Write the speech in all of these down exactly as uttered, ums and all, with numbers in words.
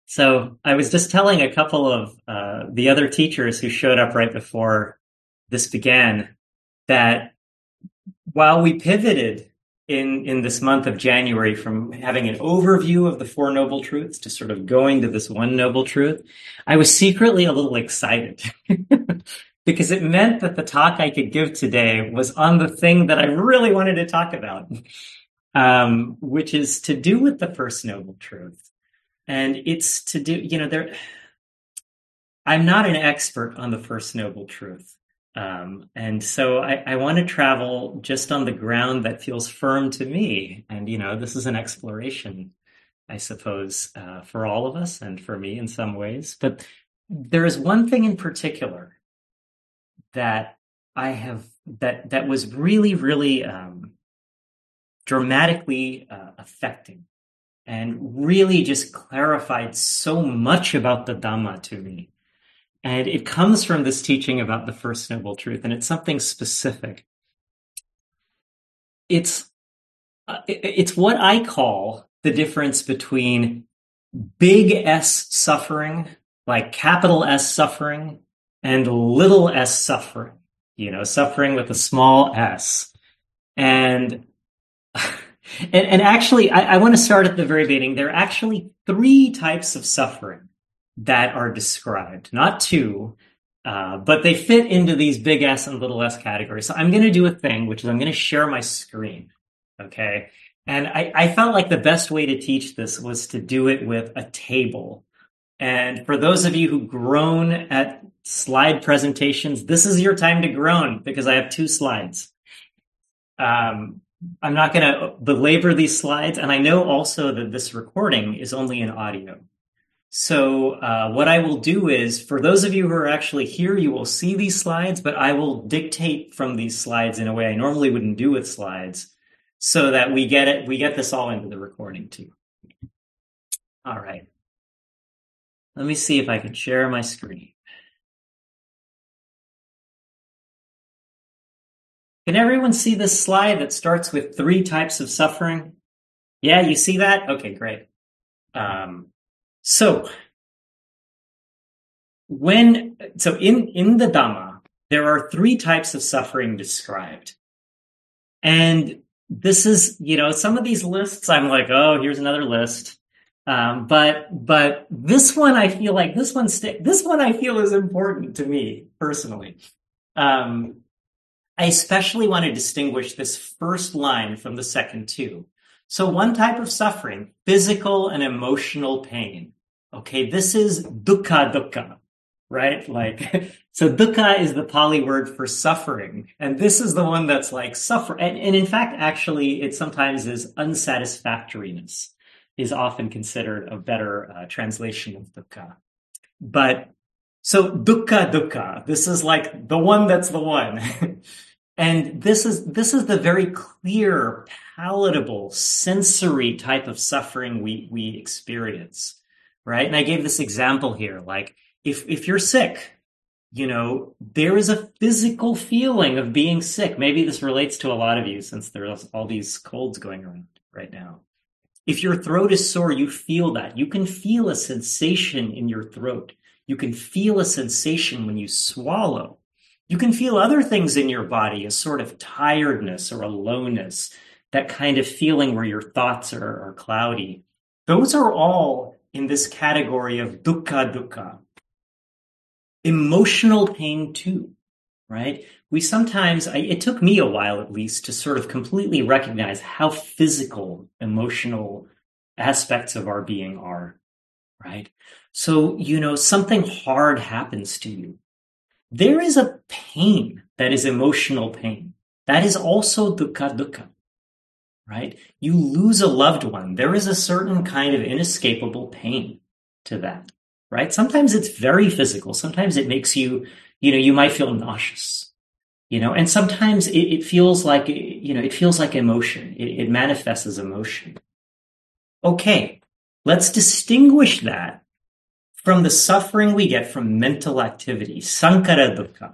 So I was just telling a couple of uh, the other teachers who showed up right before this began that while we pivoted in in this month of January from having an overview of the Four Noble Truths to sort of going to this one noble truth, I was secretly a little excited because it meant that the talk I could give today was on the thing that I really wanted to talk about, um, which is to do with the First Noble Truth. And it's to do, you know, there, I'm not an expert on the First Noble Truth. Um, and so I, I want to travel just on the ground that feels firm to me. And, you know, this is an exploration, I suppose, uh, for all of us and for me in some ways. But there is one thing in particular that I have, that, that was really, really um, dramatically uh, affecting and really just clarified so much about the Dhamma to me. And it comes from this teaching about the First Noble Truth, and it's something specific. It's uh, it's what I call the difference between big S suffering, like capital S suffering, and little s suffering, you know, suffering with a small s. And And, and actually, I, I want to start at the very beginning. There are actually three types of suffering that are described, not two, uh, but they fit into these big S and little s categories. So I'm going to do a thing, which is I'm going to share my screen, okay? And I, I felt like the best way to teach this was to do it with a table. And for those of you who groan at slide presentations, this is your time to groan because I have two slides. Um, I'm not going to belabor these slides, and I know also that this recording is only in audio. So uh, what I will do is, for those of you who are actually here, you will see these slides, but I will dictate from these slides in a way I normally wouldn't do with slides, so that we get it, we get this all into the recording too. All right. Let me see if I can share my screen. Can everyone see this slide that starts with three types of suffering? Yeah, you see that? Okay, great. Um, so when so in, in the Dhamma, there are three types of suffering described. And this is, you know, some of these lists, I'm like, oh, here's another list. Um, but but this one, I feel like this one st- this one I feel is important to me personally. Um, I especially want to distinguish this first line from the second two. So one type of suffering, physical and emotional pain. Okay, this is dukkha dukkha, right? Like, so dukkha is the Pali word for suffering. And this is the one that's like suffer. And, and in fact, actually, it sometimes is unsatisfactoriness is often considered a better uh, translation of dukkha. But so dukkha dukkha, this is like the one that's the one. And this is this is the very clear, palatable, sensory type of suffering we we experience, right? And I gave this example here, like if if you're sick, you know, there is a physical feeling of being sick. Maybe this relates to a lot of you since there's all these colds going around right now. If your throat is sore, you feel that. You can feel a sensation in your throat. You can feel a sensation when you swallow. You can feel other things in your body, a sort of tiredness or a lowness, that kind of feeling where your thoughts are, are cloudy. Those are all in this category of dukkha dukkha. Emotional pain too, right? We sometimes, I, it took me a while at least to sort of completely recognize how physical emotional aspects of our being are, right? So, you know, something hard happens to you. There is a pain that is emotional pain. That is also dukkha dukkha, right? You lose a loved one. There is a certain kind of inescapable pain to that, right? Sometimes it's very physical. Sometimes it makes you, you know, you might feel nauseous, you know, and sometimes it, it feels like, you know, it feels like emotion. It, it manifests as emotion. Okay, let's distinguish that from the suffering we get from mental activity, sankhara dukkha,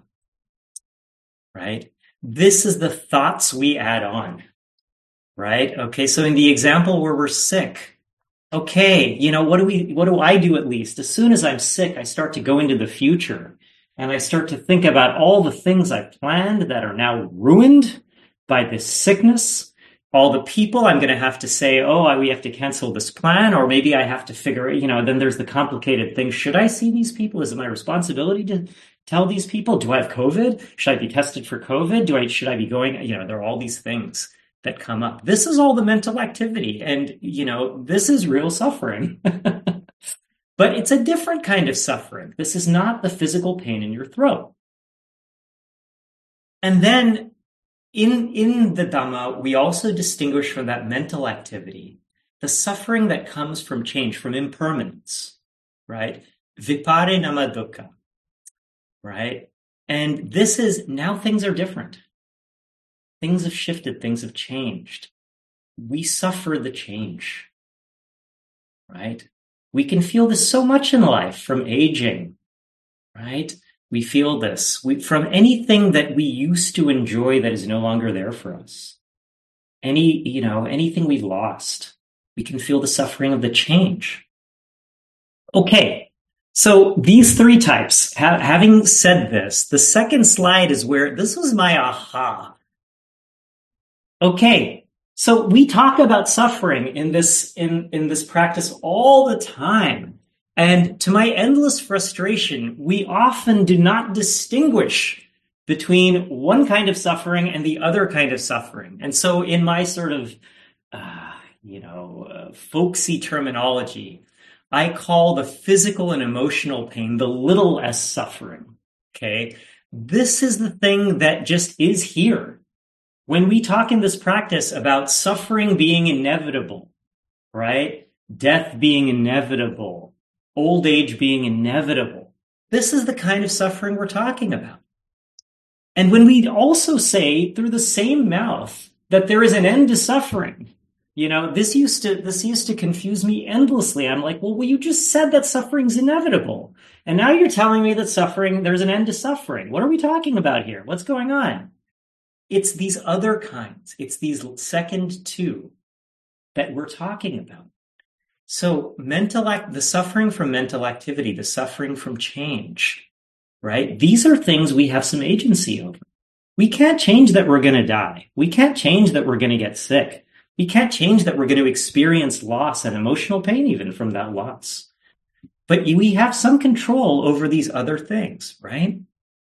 right? This is the thoughts we add on, right? Okay, so in the example where we're sick, Okay, you know, what do we, what do I do at least? As soon as I'm sick, I start to go into the future and I start to think about all the things I planned that are now ruined by this sickness. All the people I'm going to have to say, oh, I, we have to cancel this plan, or maybe I have to figure, you know, then there's the complicated thing. Should I see these people? Is it my responsibility to tell these people? Do I have COVID? Should I be tested for COVID? Do I, should I be going? You know, there are all these things that come up. This is all the mental activity. And, you know, this is real suffering. But it's a different kind of suffering. This is not the physical pain in your throat. And then in, in the Dhamma, we also distinguish from that mental activity the suffering that comes from change, from impermanence, right? Viparinama dukkha, right? And this is, now things are different. Things have shifted, things have changed. We suffer the change, right? We can feel this so much in life, from aging, right? We feel this we, from anything that we used to enjoy that is no longer there for us. Any, you know, anything we've lost, we can feel the suffering of the change. Okay, so these three types, ha- having said this, the second slide is where, this was my aha. Okay. So we talk about suffering in this, in, in this practice all the time. And to my endless frustration, we often do not distinguish between one kind of suffering and the other kind of suffering. And so in my sort of, uh, you know, uh, folksy terminology, I call the physical and emotional pain the little s suffering. Okay. This is the thing that just is here. When we talk in this practice about suffering being inevitable, right? Death being inevitable, old age being inevitable, this is the kind of suffering we're talking about. And when we also say through the same mouth that there is an end to suffering, you know, this used to, this used to confuse me endlessly. I'm like, well, well, you just said that suffering's inevitable. And now you're telling me that suffering, there's an end to suffering. What are we talking about here? What's going on? It's these other kinds. It's these second two that we're talking about. So mental act, the suffering from mental activity, the suffering from change, right? These are things we have some agency over. We can't change that we're going to die. We can't change that we're going to get sick. We can't change that we're going to experience loss and emotional pain even from that loss. But we have some control over these other things, right?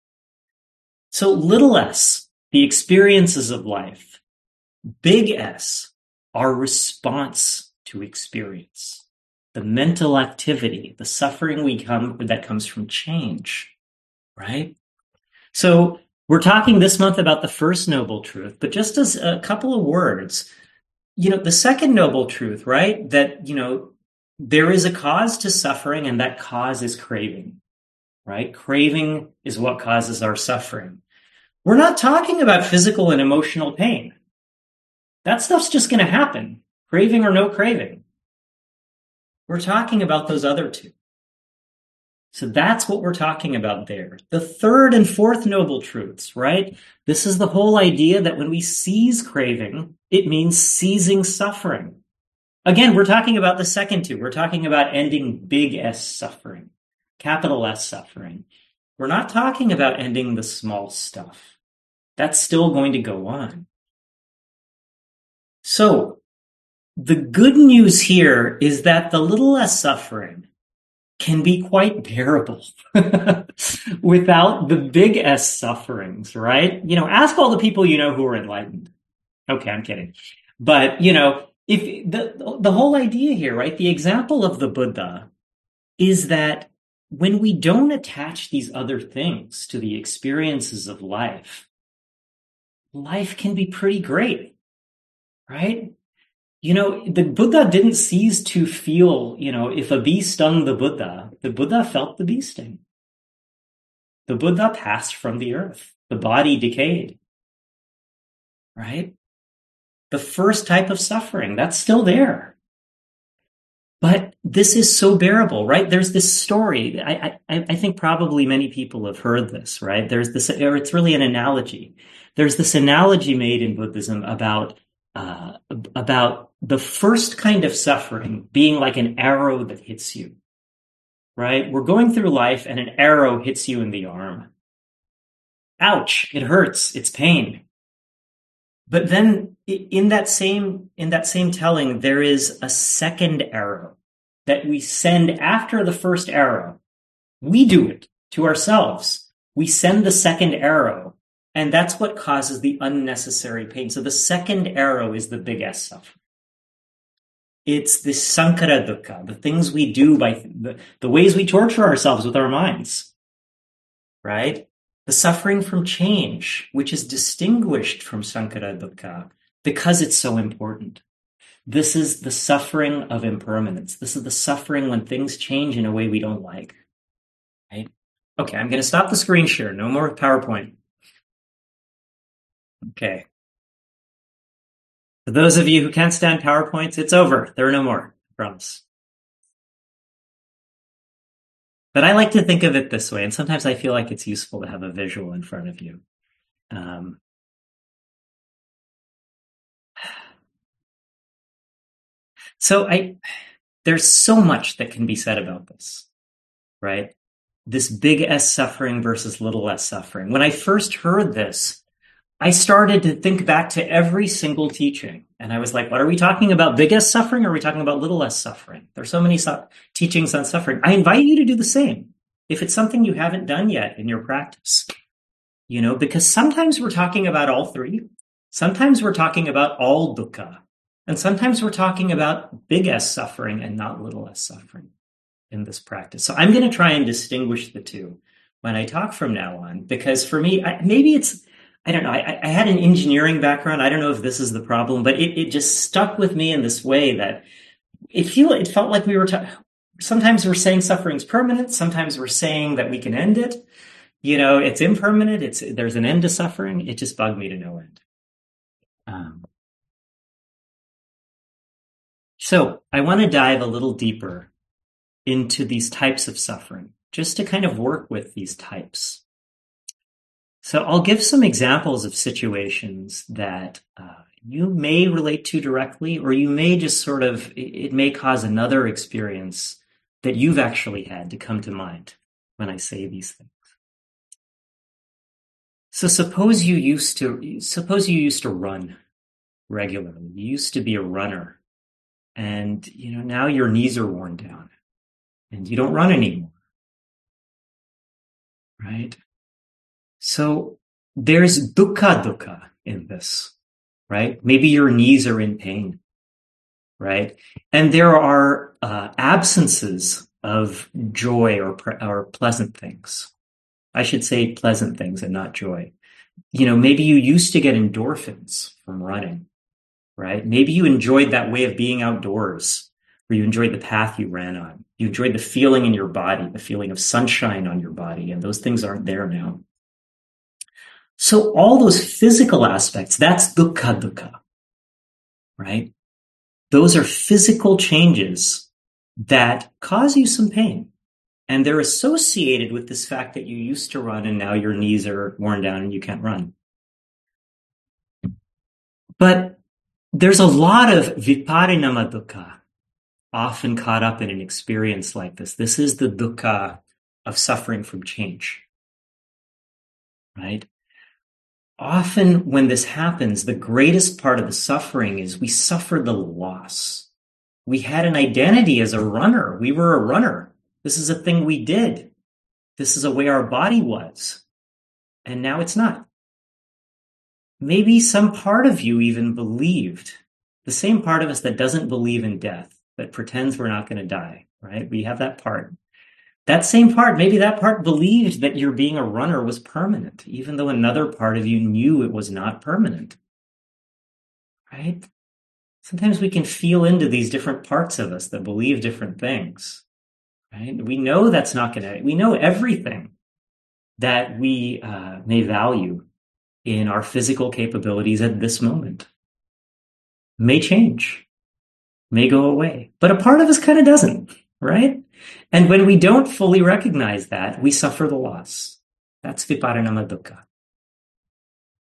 So little s, the experiences of life. Big S, our response to experience. The mental activity, the suffering we come that comes from change, right? So we're talking this month about the first noble truth, but just as a couple of words, you know, the second noble truth, right? That, you know, there is a cause to suffering, and that cause is craving, right? Craving is what causes our suffering. We're not talking about physical and emotional pain. That stuff's just going to happen, craving or no craving. We're talking about those other two. So that's what we're talking about there. The third and fourth noble truths, right? This is the whole idea that when we seize craving, it means seizing suffering. Again, we're talking about the second two. We're talking about ending big S suffering, capital S suffering. We're not talking about ending the small stuff. That's still going to go on. So the good news here is that the little s suffering can be quite bearable without the big S sufferings, right? You know, ask all the people you know who are enlightened. Okay, I'm kidding. But, you know, if the, the whole idea here, right? The example of the Buddha is that when we don't attach these other things to the experiences of life, life can be pretty great, right? You know, the Buddha didn't cease to feel, you know, if a bee stung the Buddha, the Buddha felt the bee sting. The Buddha passed from the earth. The body decayed, right? The first type of suffering, that's still there. But this is so bearable, right? There's this story. I, I, I think probably many people have heard this, right? There's this, or it's really an analogy. There's this analogy made in Buddhism about uh, about the first kind of suffering being like an arrow that hits you, right? We're going through life and an arrow hits you in the arm. Ouch, it hurts, it's pain. But then in that same, in that same telling, there is a second arrow that we send after the first arrow. We do it to ourselves. We send the second arrow, and that's what causes the unnecessary pain. So the second arrow is the big S suffering. It's the sankara dukkha, the things we do by the, the ways we torture ourselves with our minds, right? The suffering from change, which is distinguished from sankara dukkha because it's so important. This is the suffering of impermanence. This is the suffering when things change in a way we don't like, right? Okay, I'm going to stop the screen share. No more PowerPoint. Okay. For those of you who can't stand PowerPoints, it's over. There are no more. I promise. But I like to think of it this way, and sometimes I feel like it's useful to have a visual in front of you. Um, so I, there's so much that can be said about this, right? This big S suffering versus little s suffering. When I first heard this, I started to think back to every single teaching. And I was like, what are we talking about? Big S suffering? Or are we talking about little s suffering? There's so many su- teachings on suffering. I invite you to do the same. If it's something you haven't done yet in your practice, you know, because sometimes we're talking about all three. Sometimes we're talking about all dukkha. And sometimes we're talking about big S suffering and not little s suffering in this practice. So I'm going to try and distinguish the two when I talk from now on, because for me, I, maybe it's, I don't know, I, I had an engineering background. I don't know if this is the problem, but it, it just stuck with me in this way that it feel it felt like we were talking. Sometimes we're saying suffering's permanent. Sometimes we're saying that we can end it. You know, it's impermanent. It's there's an end to suffering. It just bugged me to no end. Um, so I want to dive a little deeper into these types of suffering, just to kind of work with these types. So I'll give some examples of situations that uh, you may relate to directly, or you may just sort of, it may cause another experience that you've actually had to come to mind when I say these things. So suppose you used to, suppose you used to run regularly. You used to be a runner, and you know now your knees are worn down and you don't run anymore, right? So there's dukkha dukkha in this, right? Maybe your knees are in pain, right? And there are uh, absences of joy or, or pleasant things. I should say pleasant things and not joy. You know, maybe you used to get endorphins from running, right? Maybe you enjoyed that way of being outdoors, or you enjoyed the path you ran on. You enjoyed the feeling in your body, the feeling of sunshine on your body, and those things aren't there now. So all those physical aspects, that's dukkha dukkha, right? Those are physical changes that cause you some pain. And they're associated with this fact that you used to run and now your knees are worn down and you can't run. But there's a lot of viparinama dukkha often caught up in an experience like this. This is the dukkha of suffering from change, right? Often when this happens, the greatest part of the suffering is we suffer the loss. We had an identity as a runner. We were a runner. This is a thing we did. This is a way our body was. And now it's not. Maybe some part of you even believed, the same part of us that doesn't believe in death, that pretends we're not going to die, right? We have that part. That same part, maybe that part believed that your being a runner was permanent, even though another part of you knew it was not permanent, right? Sometimes we can feel into these different parts of us that believe different things. Right? We know that's not going to, we know everything that we uh, may value in our physical capabilities at this moment may change, may go away, but a part of us kind of doesn't, right? And when we don't fully recognize that, we suffer the loss. That's viparinama dukkha.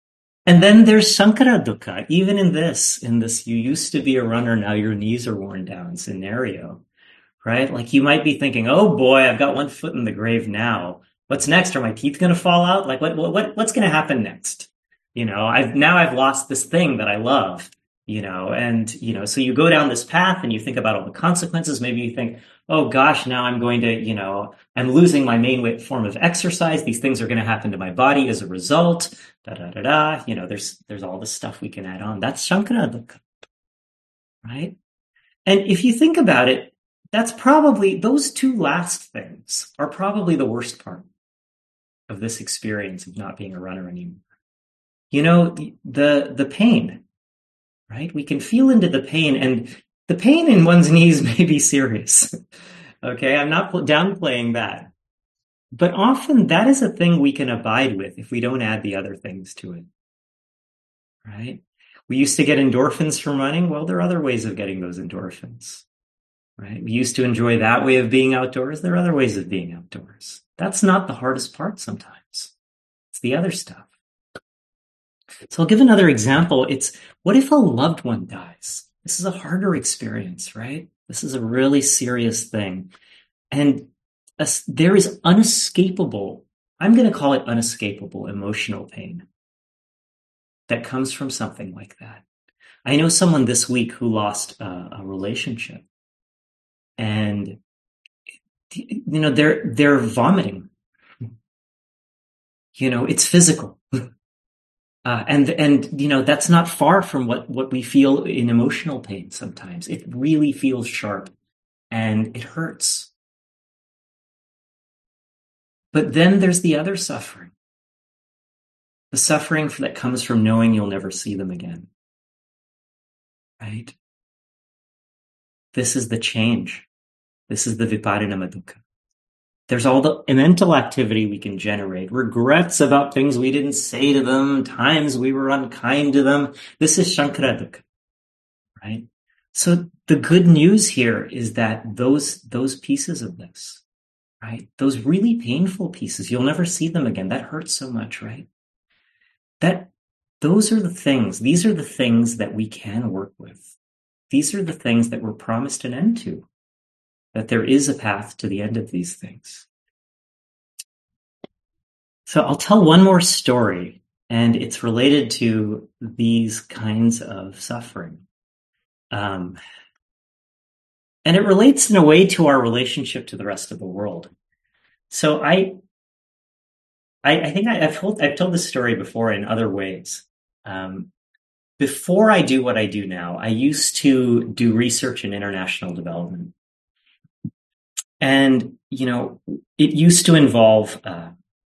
And then there's Sankara Dukkha. Even in this, in this, you used to be a runner, now your knees are worn down scenario, right? Like you might be thinking, oh boy, I've got one foot in the grave now. What's next? Are my teeth going to fall out? Like what, what, what's going to happen next? You know, I've now I've lost this thing that I love, you know, and, you know, so you go down this path and you think about all the consequences. Maybe you think, oh gosh, now I'm going to, you know, I'm losing my main form of exercise. These things are going to happen to my body as a result. Da da da da. You know, there's there's all this stuff we can add on. That's Sankara Dukkha, right? And if you think about it, that's probably those two last things are probably the worst part of this experience of not being a runner anymore. You know, the the pain, right? We can feel into the pain, and the pain in one's knees may be serious. Okay, I'm not downplaying that. But often that is a thing we can abide with if we don't add the other things to it, right? We used to get endorphins from running. Well, there are other ways of getting those endorphins, right? We used to enjoy that way of being outdoors. There are other ways of being outdoors. That's not the hardest part sometimes. It's the other stuff. So I'll give another example. It's, what if a loved one dies? This is a harder experience, right? This is a really serious thing. And a, there is unescapable, I'm going to call it unescapable emotional pain that comes from something like that. I know someone this week who lost a, a relationship, and, you know, they're, they're vomiting. You know, it's physical. Uh, and, and, you know, that's not far from what, what we feel in emotional pain sometimes. It really feels sharp and it hurts. But then there's the other suffering. The suffering that comes from knowing you'll never see them again. Right? This is the change. This is the viparinama dukkha. There's all the mental activity we can generate, regrets about things we didn't say to them, times we were unkind to them. This is Sankara Dukkha, right? So the good news here is that those, those pieces of this, right? Those really painful pieces, you'll never see them again. That hurts so much, right? That, those are the things, these are the things that we can work with. These are the things that we're promised an end to. That there is a path to the end of these things. So I'll tell one more story, and it's related to these kinds of suffering. Um, and it relates in a way to our relationship to the rest of the world. So I, I, I think I, I've told, I've told this story before in other ways. Um, before I do what I do now, I used to do research in international development. And, you know, it used to involve, uh,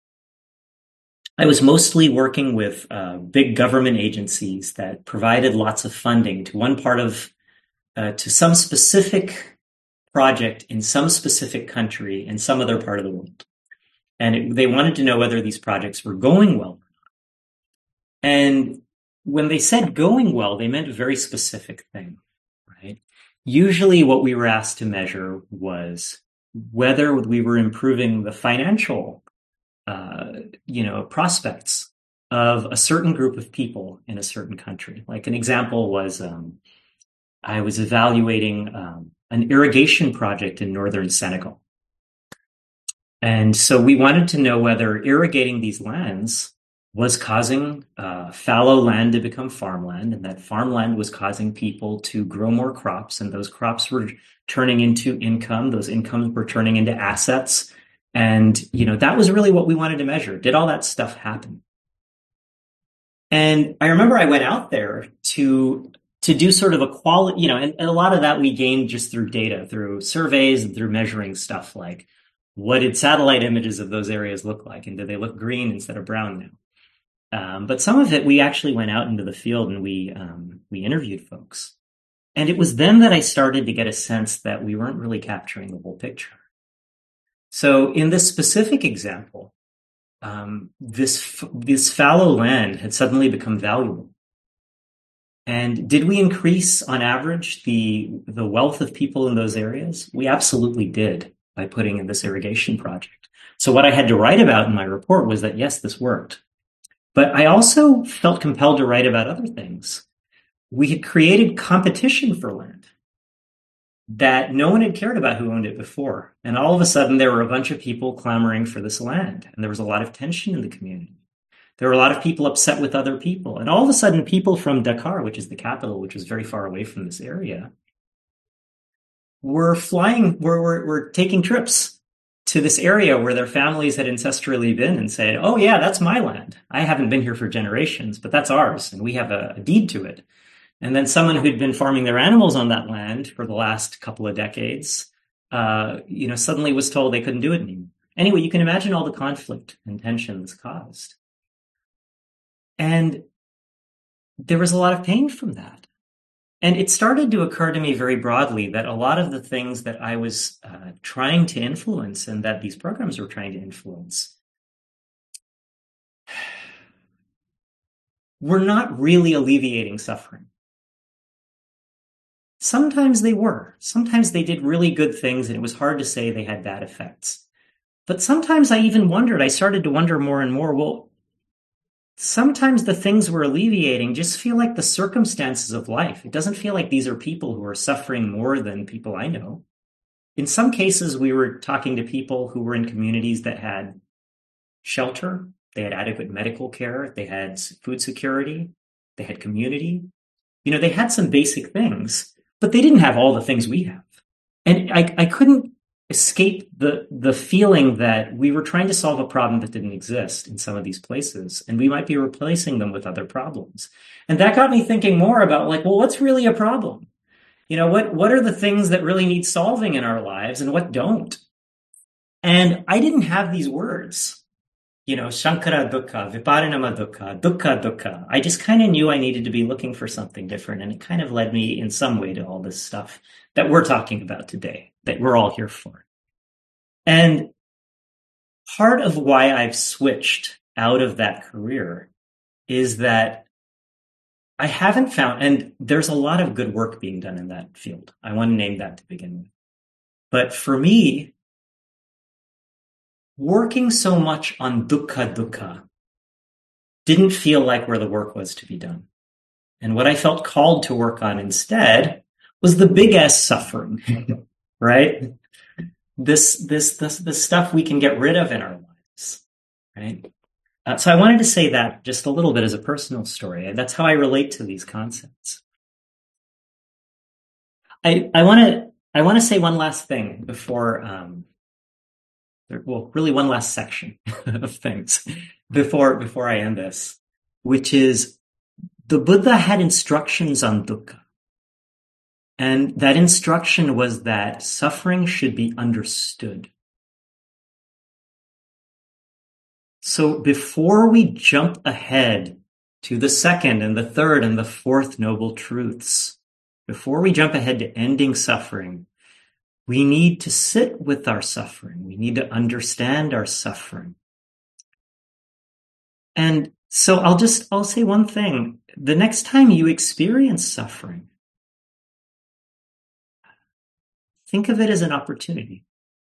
I was mostly working with uh, big government agencies that provided lots of funding to one part of, uh, to some specific project in some specific country in some other part of the world. And it, they wanted to know whether these projects were going well. And when they said going well, they meant a very specific thing, right? Usually what we were asked to measure was whether we were improving the financial, uh, you know, prospects of a certain group of people in a certain country. Like an example was, um, I was evaluating um, an irrigation project in northern Senegal. And so we wanted to know whether irrigating these lands was causing uh, fallow land to become farmland, and that farmland was causing people to grow more crops, and those crops were turning into income. Those incomes were turning into assets. And, you know, that was really what we wanted to measure. Did all that stuff happen? And I remember I went out there to, to do sort of a quality, you know, and, and a lot of that we gained just through data, through surveys and through measuring stuff like, what did satellite images of those areas look like? And do they look green instead of brown now? Um, but some of it, we actually went out into the field and we, um, we interviewed folks. And it was then that I started to get a sense that we weren't really capturing the whole picture. So in this specific example, um, this, this fallow land had suddenly become valuable. And did we increase on average the, the wealth of people in those areas? We absolutely did by putting in this irrigation project. So what I had to write about in my report was that, yes, this worked. But I also felt compelled to write about other things. We had created competition for land that no one had cared about who owned it before. And all of a sudden, there were a bunch of people clamoring for this land. And there was a lot of tension in the community. There were a lot of people upset with other people. And all of a sudden, people from Dakar, which is the capital, which was very far away from this area, were flying, were, were, were taking trips to this area where their families had ancestrally been and said, oh, yeah, that's my land. I haven't been here for generations, but that's ours. And we have a, a deed to it. And then someone who'd been farming their animals on that land for the last couple of decades, uh, you know, suddenly was told they couldn't do it anymore. Anyway, you can imagine all the conflict and tension this caused. And there was a lot of pain from that. And it started to occur to me very broadly that a lot of the things that I was uh, trying to influence and that these programs were trying to influence were not really alleviating suffering. Sometimes they were. Sometimes they did really good things, and it was hard to say they had bad effects. But sometimes I even wondered, I started to wonder more and more, well, sometimes the things we're alleviating just feel like the circumstances of life. It doesn't feel like these are people who are suffering more than people I know. In some cases, we were talking to people who were in communities that had shelter, they had adequate medical care, they had food security, they had community. You know, they had some basic things, but they didn't have all the things we have. And I, I couldn't escape the the feeling that we were trying to solve a problem that didn't exist in some of these places, and we might be replacing them with other problems. And that got me thinking more about, like, well, what's really a problem? You know, what what are the things that really need solving in our lives and what don't? And I didn't have these words, you know, Shankara Dukkha, Viparinama Dukkha, Dukkha Dukkha. I just kind of knew I needed to be looking for something different, and it kind of led me in some way to all this stuff that we're talking about today, that we're all here for. And part of why I've switched out of that career is that I haven't found, and there's a lot of good work being done in that field. I want to name that to begin with. But for me, working so much on dukkha dukkha didn't feel like where the work was to be done. And what I felt called to work on instead was the big ass suffering, right? This, this, this, the stuff we can get rid of in our lives, right? Uh, so I wanted to say that just a little bit as a personal story. And that's how I relate to these concepts. I, I want to, I want to say one last thing before, um, well, really one last section of things before, before I end this, which is the Buddha had instructions on dukkha. And that instruction was that suffering should be understood. So before we jump ahead to the second and the third and the fourth noble truths, before we jump ahead to ending suffering, we need to sit with our suffering. We need to understand our suffering. And so I'll just, I'll say one thing. The next time you experience suffering, think of it as an opportunity.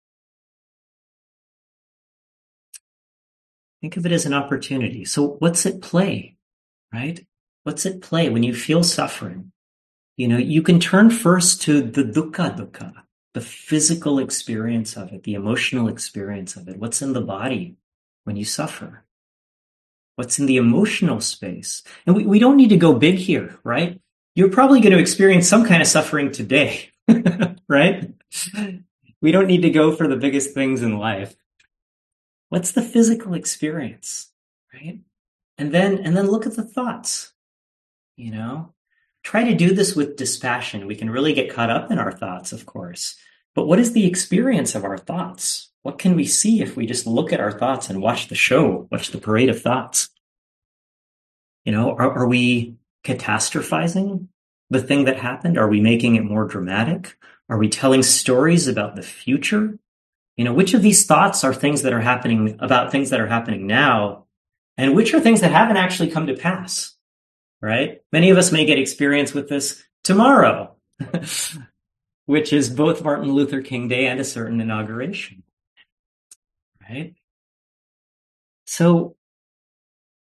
Think of it as an opportunity. So what's at play, right? What's at play when you feel suffering? You know, you can turn first to the dukkha dukkha, the physical experience of it, the emotional experience of it. What's in the body when you suffer? What's in the emotional space? And we, we don't need to go big here, right? You're probably going to experience some kind of suffering today, right? We don't need to go for the biggest things in life. What's the physical experience, right? And then, and then look at the thoughts, you know? Try to do this with dispassion. We can really get caught up in our thoughts, of course. But what is the experience of our thoughts? What can we see if we just look at our thoughts and watch the show, watch the parade of thoughts? You know, are, are we catastrophizing the thing that happened? Are we making it more dramatic? Are we telling stories about the future? You know, which of these thoughts are things that are happening about things that are happening now? And which are things that haven't actually come to pass? Right? Many of us may get experience with this tomorrow, which is both Martin Luther King Day and a certain inauguration. Right? So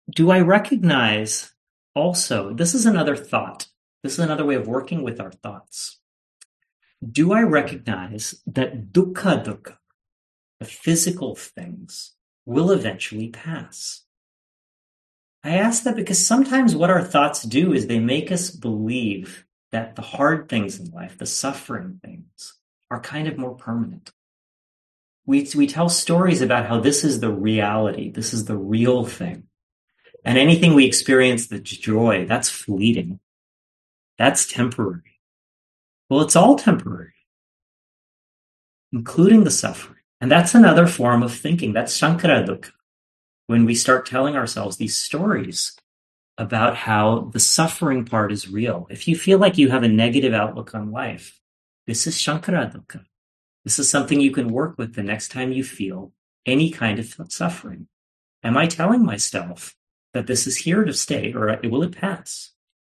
do I recognize also, this is another thought. This is another way of working with our thoughts. Do I recognize that dukkha dukkha, the physical things, will eventually pass? I ask that because sometimes what our thoughts do is they make us believe that the hard things in life, the suffering things, are kind of more permanent. We, we tell stories about how this is the reality, this is the real thing. And anything we experience that's joy, that's fleeting. That's temporary. Well, it's all temporary, including the suffering. And that's another form of thinking. That's Sankhara dukkha. When we start telling ourselves these stories about how the suffering part is real. If you feel like you have a negative outlook on life, this is Sankhara dukkha. This is something you can work with the next time you feel any kind of suffering. Am I telling myself that this is here to stay, or will it pass?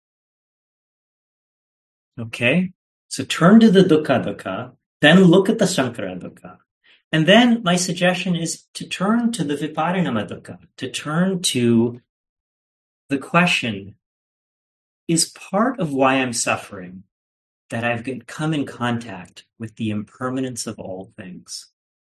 Okay, so turn to the dukkha dukkha, then look at the Sankhara dukkha. And then my suggestion is to turn to the viparinama dukkha, to turn to the question, is part of why I'm suffering that I've come in contact with the impermanence of all things?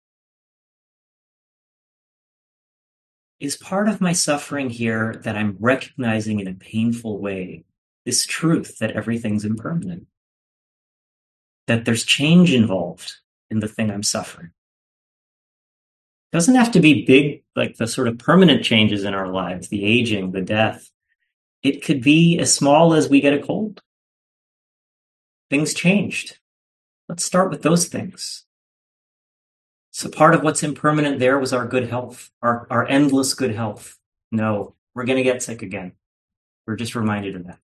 Is part of my suffering here that I'm recognizing in a painful way this truth that everything's impermanent? That there's change involved in the thing I'm suffering? It doesn't have to be big, like the sort of permanent changes in our lives, the aging, the death. It could be as small as we get a cold. Things changed. Let's start with those things. So part of what's impermanent there was our good health, our, our endless good health. No, we're going to get sick again. We're just reminded of that.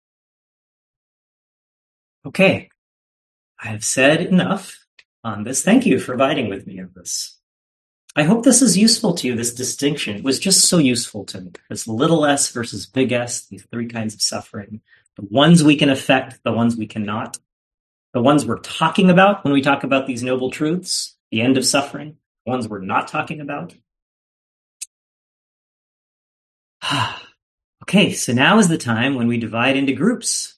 Okay, I have said enough on this. Thank you for abiding with me on this. I hope this is useful to you, this distinction. It was just so useful to me. This little s versus big S, these three kinds of suffering. The ones we can affect, the ones we cannot. The ones we're talking about when we talk about these noble truths, the end of suffering. The ones we're not talking about. Okay, so now is the time when we divide into groups.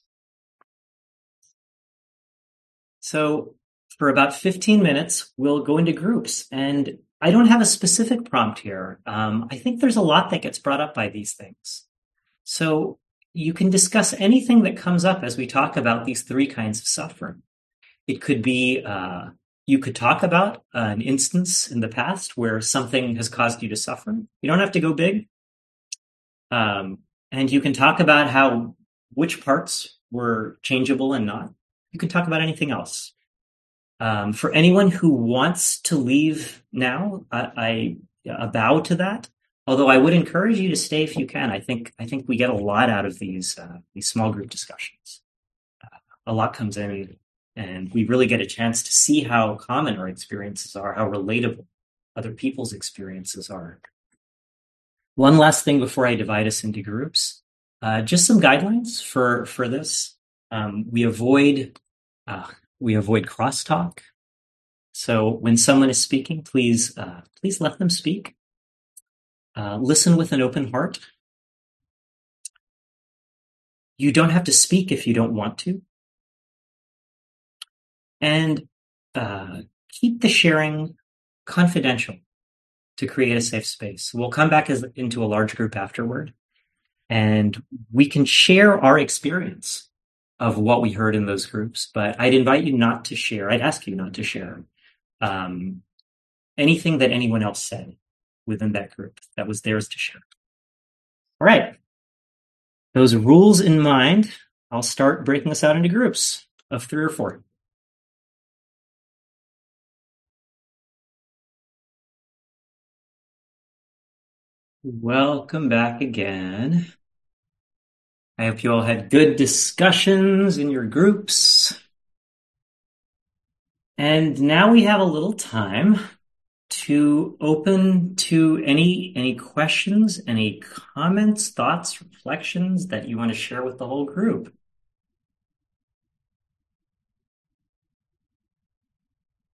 So for about fifteen minutes, we'll go into groups. And I don't have a specific prompt here. Um, I think there's a lot that gets brought up by these things. So you can discuss anything that comes up as we talk about these three kinds of suffering. It could be, uh, you could talk about an instance in the past where something has caused you to suffer. You don't have to go big. Um, and you can talk about how, which parts were changeable and not. You can talk about anything else. Um, for anyone who wants to leave now, I, I bow to that. Although I would encourage you to stay if you can. I think I think we get a lot out of these uh, these small group discussions. Uh, a lot comes in, and we really get a chance to see how common our experiences are, how relatable other people's experiences are. One last thing before I divide us into groups, uh, just some guidelines for for this. Um, we avoid. Uh, We avoid crosstalk. So when someone is speaking, please, uh, please let them speak. Uh, listen with an open heart. You don't have to speak if you don't want to. And uh, keep the sharing confidential to create a safe space. We'll come back as, into a large group afterward, and we can share our experience of what we heard in those groups, but I'd invite you not to share. I'd ask you not to share um, anything that anyone else said within that group that was theirs to share. All right. Those rules in mind, I'll start breaking this out into groups of three or four. Welcome back again. I hope you all had good discussions in your groups. And now we have a little time to open to any any questions, any comments, thoughts, reflections that you want to share with the whole group.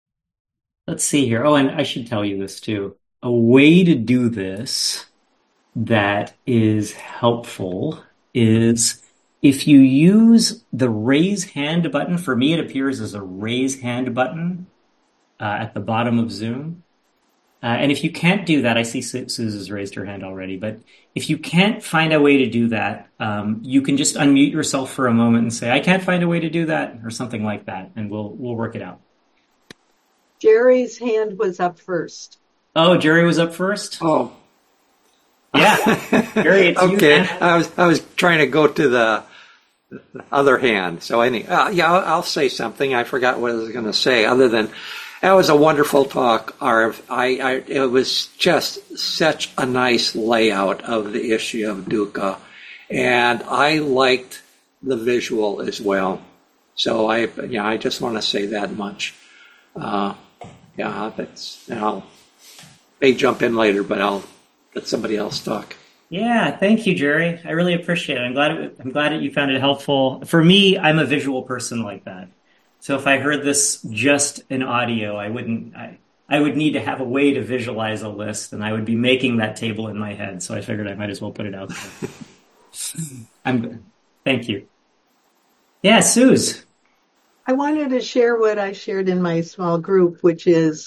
Let's see here. Oh, and I should tell you this too. A way to do this that is helpful is if you use the raise hand button. For me, it appears as a raise hand button uh, at the bottom of Zoom. Uh, and if you can't do that, I see Su- Susan's raised her hand already, but if you can't find a way to do that, um, you can just unmute yourself for a moment and say, I can't find a way to do that, or something like that, and we'll we'll work it out. Jerry's hand was up first. Oh, Jerry was up first? Oh. Yeah. Jerry, it's you. Okay. I was I was trying to go to the other hand. So any uh, yeah, I'll, I'll say something. I forgot what I was going to say other than that was a wonderful talk, Arv. I, I it was just such a nice layout of the issue of dukkha, and I liked the visual as well. So I yeah, I just want to say that much. Uh, yeah, that's and I'll may jump in later, but I'll let somebody else talk. Yeah, thank you, Jerry. I really appreciate it. I'm glad it, I'm glad that you found it helpful. For me, I'm a visual person like that. So if I heard this just in audio, I wouldn't, I, I would need to have a way to visualize a list, and I would be making that table in my head. So I figured I might as well put it out there. I'm, thank you. Yeah, Suze. I wanted to share what I shared in my small group, which is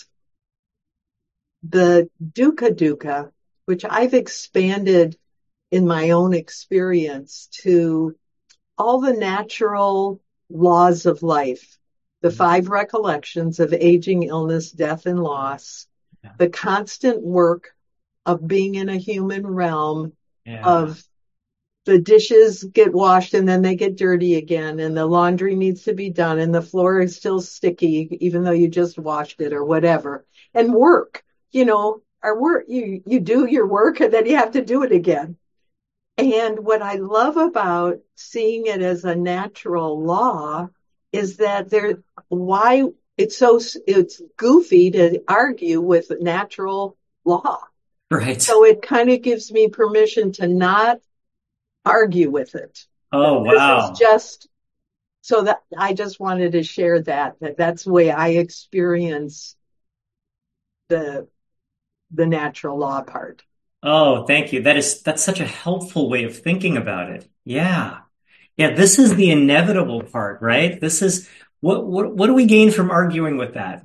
the dukkha dukkha, which I've expanded in my own experience to all the natural laws of life. The five recollections of aging, illness, death, and loss, yeah. The constant work of being in a human realm, yeah. Of the dishes get washed and then they get dirty again, and the laundry needs to be done, and the floor is still sticky, even though you just washed it or whatever. And work, you know, our work, you, you do your work and then you have to do it again. And what I love about seeing it as a natural law is that there, why it's so, it's goofy to argue with natural law. Right. So it kind of gives me permission to not argue with it. Oh, wow. This is just, so that I just wanted to share that, that that's the way I experience the, the natural law part. Oh, thank you. That is, that's such a helpful way of thinking about it. Yeah. Yeah, this is the inevitable part, right? This is what what what do we gain from arguing with that?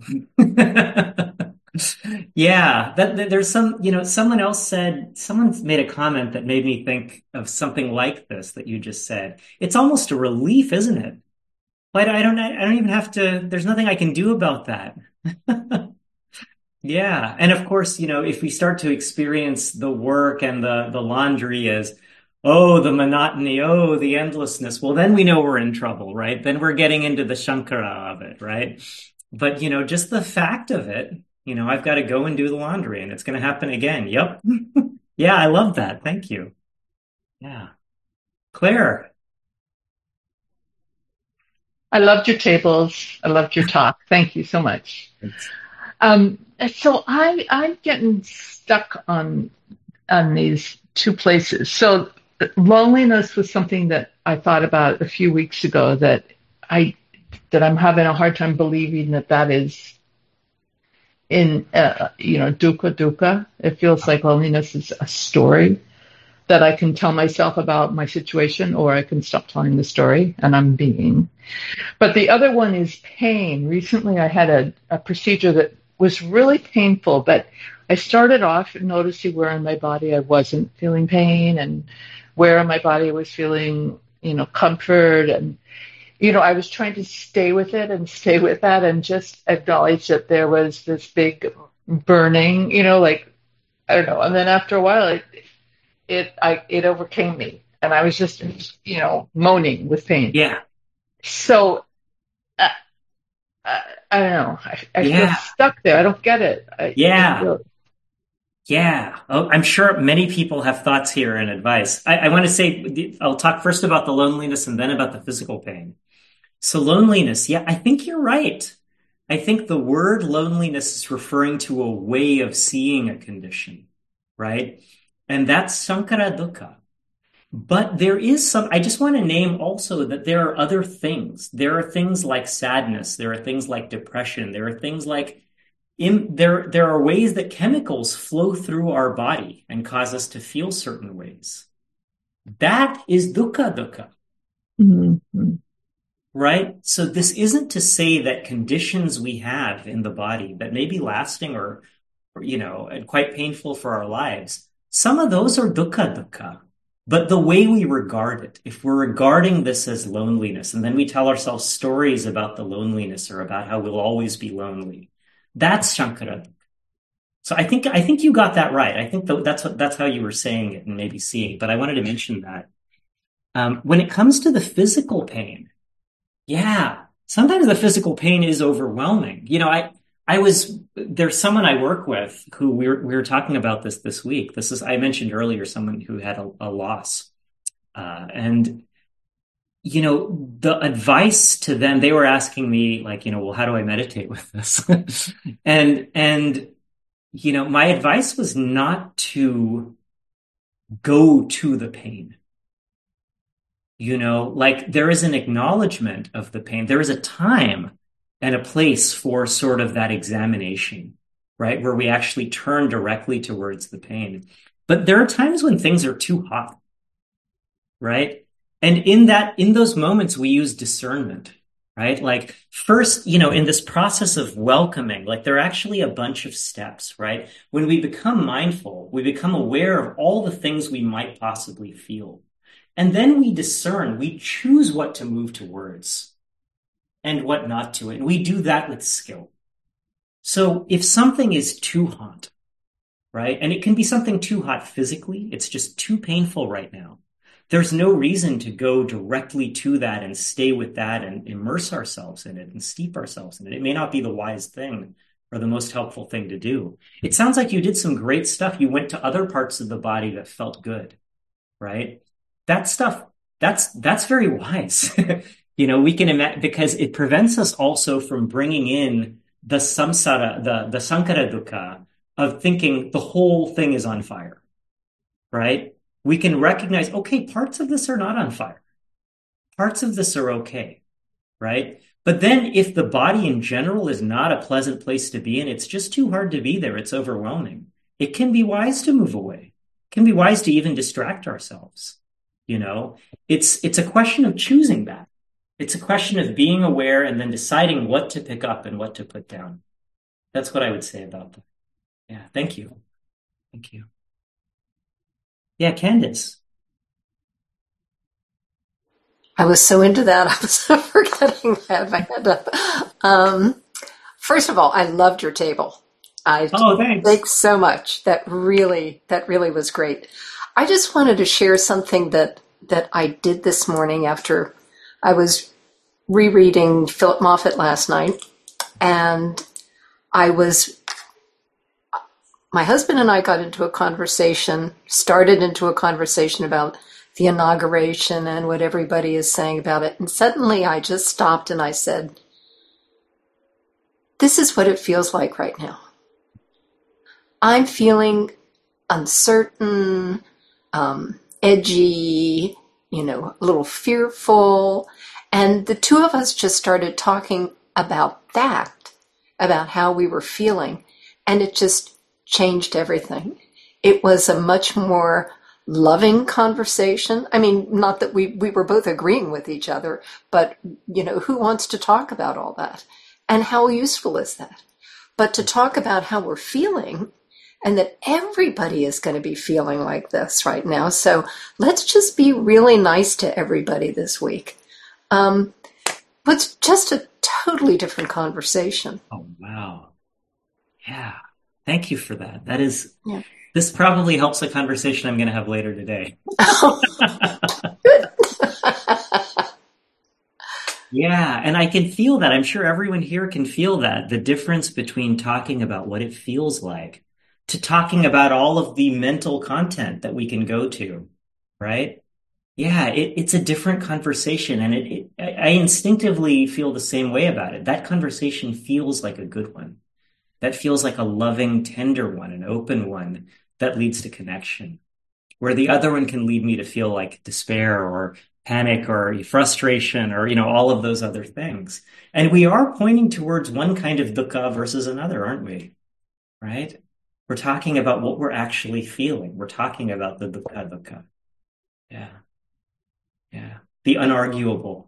Yeah, that, that there's some, you know, someone else said, someone made a comment that made me think of something like this that you just said. It's almost a relief, isn't it? Like, I don't I don't even have to, there's nothing I can do about that. Yeah, and of course, you know, if we start to experience the work and the the laundry as oh, the monotony, oh, the endlessness. Well, then we know we're in trouble, right? Then we're getting into the Shankara of it, right? But, you know, just the fact of it, you know, I've got to go and do the laundry and it's going to happen again. Yep. Yeah, I love that. Thank you. Yeah. Claire. I loved your tables. I loved your talk. Thank you so much. Um, so I, I'm getting stuck on, on these two places. So loneliness was something that I thought about a few weeks ago, that I that I'm having a hard time believing that that is in uh, you know dukkha dukkha. It feels like loneliness is a story that I can tell myself about my situation, or I can stop telling the story and I'm being. But the other one is pain. Recently, I had a, a procedure that was really painful, but I started off noticing where in my body I wasn't feeling pain and where in my body I was feeling, you know, comfort. And, you know, I was trying to stay with it and stay with that and just acknowledge that there was this big burning, you know, like, I don't know. And then after a while, it, it, I, it overcame me and I was just, you know, moaning with pain. Yeah. So, uh, I, I don't know. I, I yeah. feel stuck there. I don't get it. I, yeah. I feel, Yeah, oh, I'm sure many people have thoughts here and advice. I, I want to say, I'll talk first about the loneliness and then about the physical pain. So loneliness, yeah, I think you're right. I think the word loneliness is referring to a way of seeing a condition, right? And that's Sankara Dukkha. But there is some, I just want to name also that there are other things. There are things like sadness. There are things like depression. There are things like in, there, there are ways that chemicals flow through our body and cause us to feel certain ways. That is dukkha dukkha. Mm-hmm. Right? So this isn't to say that conditions we have in the body that may be lasting or, or, you know, and quite painful for our lives. Some of those are dukkha dukkha. But the way we regard it, if we're regarding this as loneliness, and then we tell ourselves stories about the loneliness or about how we'll always be lonely, that's Shankara. So I think, I think you got that right. I think that's what, that's how you were saying it and maybe seeing, but I wanted to mention that. Um, when it comes to the physical pain, yeah, sometimes the physical pain is overwhelming. You know, I, I was, there's someone I work with who we were, we were talking about this this week. This is, I mentioned earlier, someone who had a, a loss. Uh, and, you know, the advice to them, they were asking me like, you know, well, how do I meditate with this? and, and, you know, my advice was not to go to the pain. You know, like there is an acknowledgement of the pain. There is a time and a place for sort of that examination, right? Where we actually turn directly towards the pain. But there are times when things are too hot, right? And in that, in those moments, we use discernment, right? Like first, you know, in this process of welcoming, like there are actually a bunch of steps, right? When we become mindful, we become aware of all the things we might possibly feel. And then we discern, we choose what to move towards and what not to. And we do that with skill. So if something is too hot, right? And it can be something too hot physically, it's just too painful right now. There's no reason to go directly to that and stay with that and immerse ourselves in it and steep ourselves in it. It may not be the wise thing or the most helpful thing to do. It sounds like you did some great stuff. You went to other parts of the body that felt good, right? That stuff, that's, that's very wise. You know, we can imagine, because it prevents us also from bringing in the samsara, the, the sankara dukkha of thinking the whole thing is on fire, right? We can recognize, okay, parts of this are not on fire. Parts of this are okay, right? But then if the body in general is not a pleasant place to be in, it's just too hard to be there. It's overwhelming. It can be wise to move away. It can be wise to even distract ourselves. You know, it's, it's a question of choosing that. It's a question of being aware and then deciding what to pick up and what to put down. That's what I would say about that. Yeah. Thank you. Thank you. Yeah. Candace. I was so into that. I was forgetting I had my hand up. Um, first of all, I loved your table. I oh, thanks. Thanks so much. That really, that really was great. I just wanted to share something that, that I did this morning after I was rereading Philip Moffat last night. And I was, my husband and I got into a conversation, started into a conversation about the inauguration and what everybody is saying about it. And suddenly I just stopped and I said, this is what it feels like right now. I'm feeling uncertain, um, edgy, you know, a little fearful. And the two of us just started talking about that, about how we were feeling. And it just changed everything. It was a much more loving conversation. I mean, not that we, we were both agreeing with each other, but, you know, who wants to talk about all that? And how useful is that? But to talk about how we're feeling, and that everybody is going to be feeling like this right now. So let's just be really nice to everybody this week. Um, but just a totally different conversation. Oh, wow. Yeah. Thank you for that. That is, yeah. This probably helps a conversation I'm going to have later today. Oh, good. Yeah. And I can feel that. I'm sure everyone here can feel that. The difference between talking about what it feels like to talking about all of the mental content that we can go to, right? Yeah, it, it's a different conversation. And it, it, I instinctively feel the same way about it. That conversation feels like a good one. That feels like a loving, tender one, an open one that leads to connection, where the other one can lead me to feel like despair or panic or frustration or, you know, all of those other things. And we are pointing towards one kind of dukkha versus another, aren't we? Right? We're talking about what we're actually feeling. We're talking about the dukkha dukkha. Yeah. Yeah. The unarguable.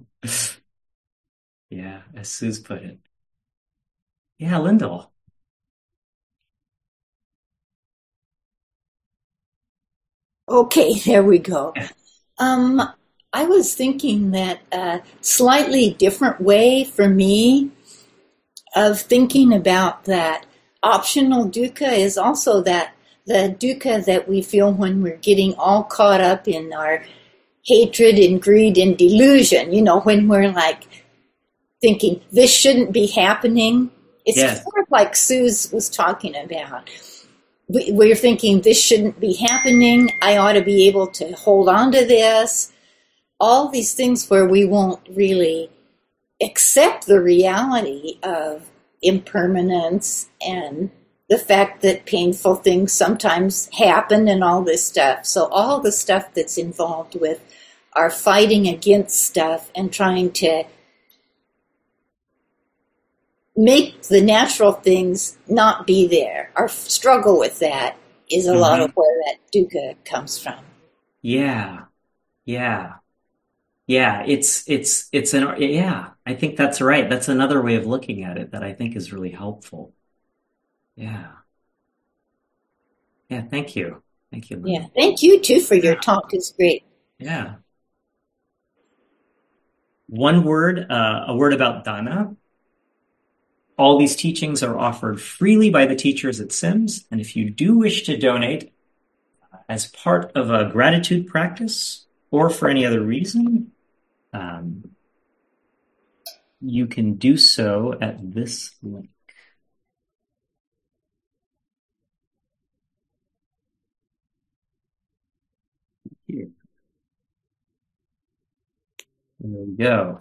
Yeah, as Sue's put it. Yeah, Lyndall. Okay, there we go. Um, I was thinking that a slightly different way for me of thinking about that optional dukkha is also that the dukkha that we feel when we're getting all caught up in our hatred and greed and delusion, you know, when we're like thinking this shouldn't be happening. It's Yes. sort of like Suze was talking about. We, we're thinking this shouldn't be happening. I ought to be able to hold on to this. All these things where we won't really accept the reality of impermanence and the fact that painful things sometimes happen and all this stuff. So all the stuff that's involved with our fighting against stuff and trying to make the natural things not be there. Our struggle with that is a lot Mhm. of where that dukkha comes from. Yeah. Yeah. Yeah. It's, it's, it's an, yeah, I think that's right. That's another way of looking at it that I think is really helpful. Yeah. Yeah. Thank you. Thank you, Lyndall. Yeah. Thank you too for your talk. It's great. Yeah. One word, uh, a word about dana. All these teachings are offered freely by the teachers at Sims, and if you do wish to donate uh, as part of a gratitude practice or for any other reason, um, you can do so at this link. Here. There we go.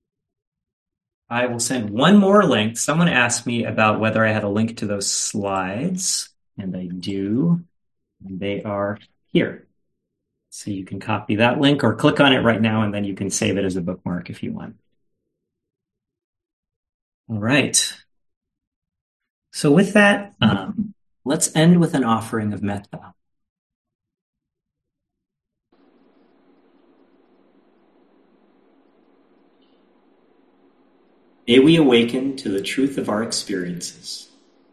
I will send one more link. Someone asked me about whether I had a link to those slides, and I do. And they are here. So you can copy that link or click on it right now, and then you can save it as a bookmark if you want. All right. So with that, um, let's end with an offering of metta. May we awaken to the truth of our experiences.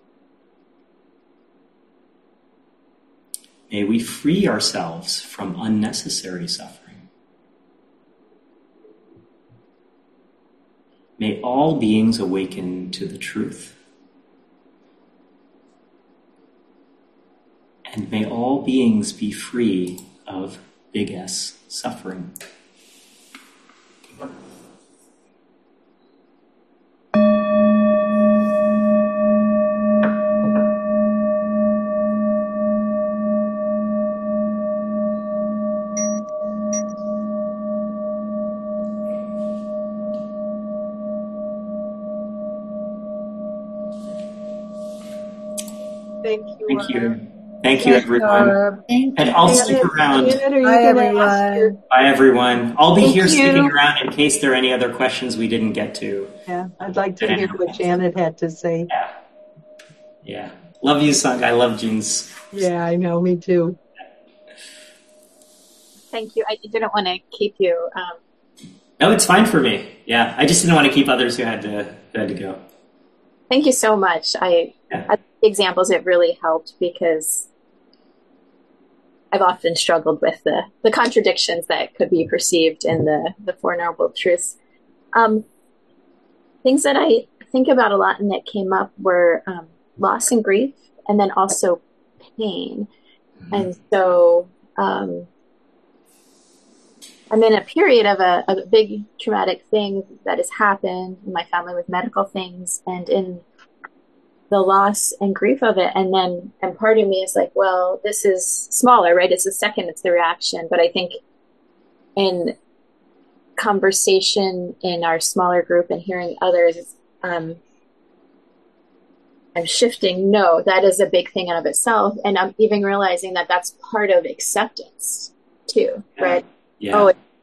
May we free ourselves from unnecessary suffering. May all beings awaken to the truth. And may all beings be free of big S suffering. Thank you. Thank you. Barb. Thank you, everyone. Thank And you. I'll stick Janet, around. Janet, are you Bye, going to ask your... everyone. Bye, everyone. I'll be Thank here you. sticking around in case there are any other questions we didn't get to. Yeah, I'd like to hear what Janet had to say. Yeah. Yeah. Love you, Sung. I love Jeans. Yeah, I know, me too. Thank you. I didn't want to keep you. Um, No, it's fine for me. Yeah. I just didn't want to keep others who had to who had to go. thank you so much. I, Yeah. I examples it really helped because I've often struggled with the the contradictions that could be perceived in the the Four Noble Truths. Um, things that I think about a lot and that came up were um, loss and grief, and then also pain. Mm-hmm. And so um, I'm in a period of a, a big traumatic thing that has happened in my family with medical things and in the loss and grief of it. And then, and part of me is like, well, this is smaller, right? It's the second, it's the reaction. But I think in conversation in our smaller group and hearing others, um, I'm shifting. No, that is a big thing in of itself. And I'm even realizing that that's part of acceptance too, Yeah. right? Yeah. Oh,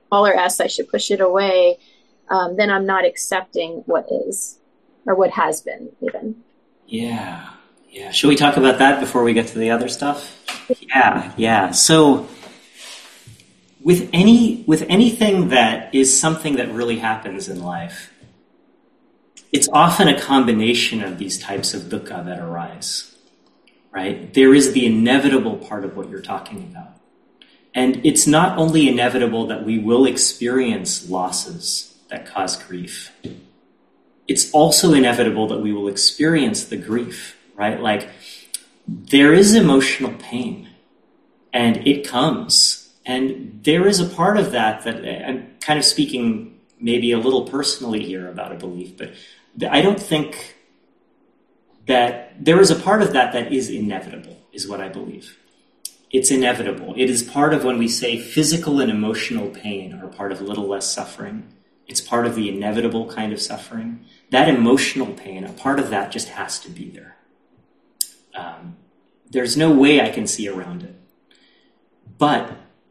all or S, I should push it away, um, then I'm not accepting what is or what has been even. Yeah. Yeah. Should we talk about that before we get to the other stuff? Yeah. Yeah. So with any, with anything that is something that really happens in life, it's often a combination of these types of dukkha that arise, right? There is the inevitable part of what you're talking about. And it's not only inevitable that we will experience losses that cause grief. It's also inevitable that we will experience the grief, right? Like, there is emotional pain, and it comes. And there is a part of that that, I'm kind of speaking maybe a little personally here about a belief, but I don't think that there is a part of that that is inevitable, is what I believe. It's inevitable. It is part of when we say physical and emotional pain are part of little less suffering. It's part of the inevitable kind of suffering. That emotional pain, a part of that just has to be there. Um, there's no way I can see around it. But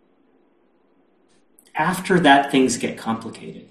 after that, things get complicated.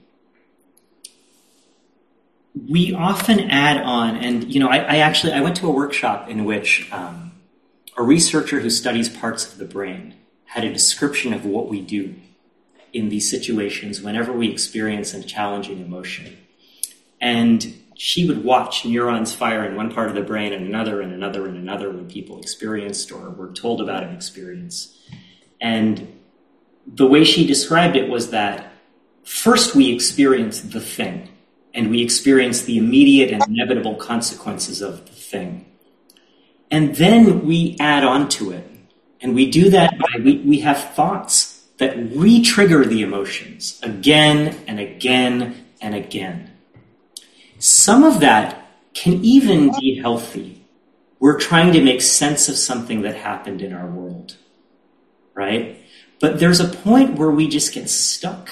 We often add on, and you know, I, I actually, I went to a workshop in which um, a researcher who studies parts of the brain had a description of what we do in these situations whenever we experience a challenging emotion. And she would watch neurons fire in one part of the brain and another and another and another when people experienced or were told about an experience. And the way she described it was that first we experience the thing, and we experience the immediate and inevitable consequences of the thing. And then we add on to it. And we do that by, we, we have thoughts that re-trigger the emotions again and again and again. Some of that can even be healthy. We're trying to make sense of something that happened in our world, right? But there's a point where we just get stuck.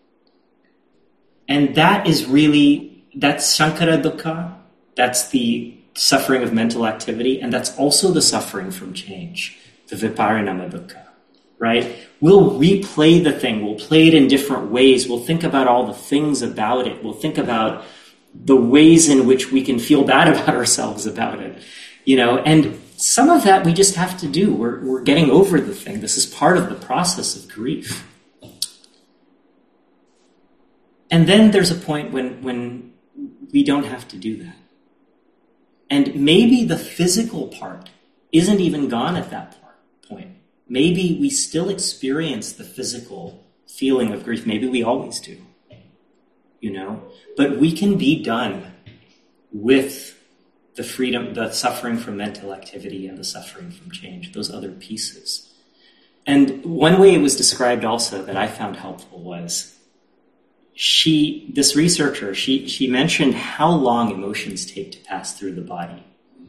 And that is really, that's Sankhara dukkha. That's the suffering of mental activity. And that's also the suffering from change, the viparinama dukkha, right? We'll replay the thing. We'll play it in different ways. We'll think about all the things about it. We'll think about the ways in which we can feel bad about ourselves about it, you know, and some of that we just have to do. We're, we're getting over the thing. This is part of the process of grief. And then there's a point when, when we don't have to do that. And maybe the physical part isn't even gone at that point. Maybe we still experience the physical feeling of grief. Maybe we always do, you know, but we can be done with the freedom, the suffering from mental activity and the suffering from change, those other pieces. And one way it was described also that I found helpful was she, this researcher, she, she mentioned how long emotions take to pass through the body.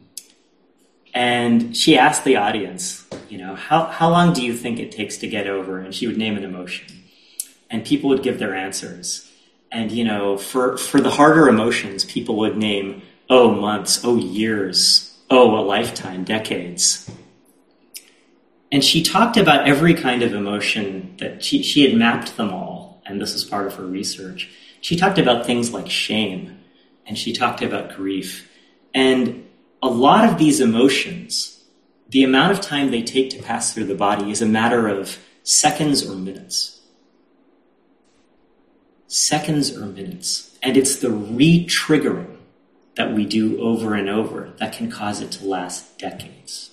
And she asked the audience, you know, how, how long do you think it takes to get over? And she would name an emotion. And people would give their answers. And, you know, for, for the harder emotions, people would name, oh, months, oh, years, oh, a lifetime, decades. And she talked about every kind of emotion that she, she had mapped them all. And this is part of her research. She talked about things like shame, and she talked about grief. And a lot of these emotions, the amount of time they take to pass through the body is a matter of seconds or minutes. Seconds or minutes. And it's the re-triggering that we do over and over that can cause it to last decades.